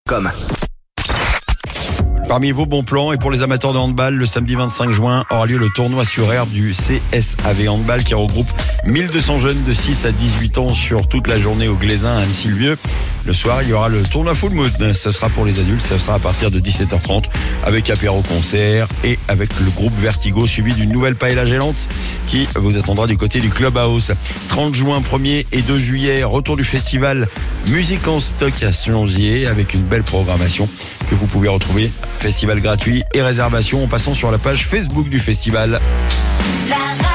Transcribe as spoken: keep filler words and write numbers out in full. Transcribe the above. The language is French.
Comme. Parmi vos bons plans et pour les amateurs de handball, le samedi vingt-cinq juin aura lieu le tournoi sur herbe du C S A V Handball qui regroupe mille deux cents jeunes de six à dix-huit ans sur toute la journée au Glaisin à Annecy-le-Vieux. Le soir, il y aura le tournoi Full Moon. Ce sera pour les adultes, ce sera à partir de dix-sept heures trente avec apéro concert et avec le groupe Vertigo suivi d'une nouvelle paella gélante qui vous attendra du côté du Clubhouse. trente juin, premier et deux juillet, retour du festival Musique en stock à Slonzier avec une belle programmation que vous pouvez retrouver. Festival gratuit et réservation en passant sur la page Facebook du festival. La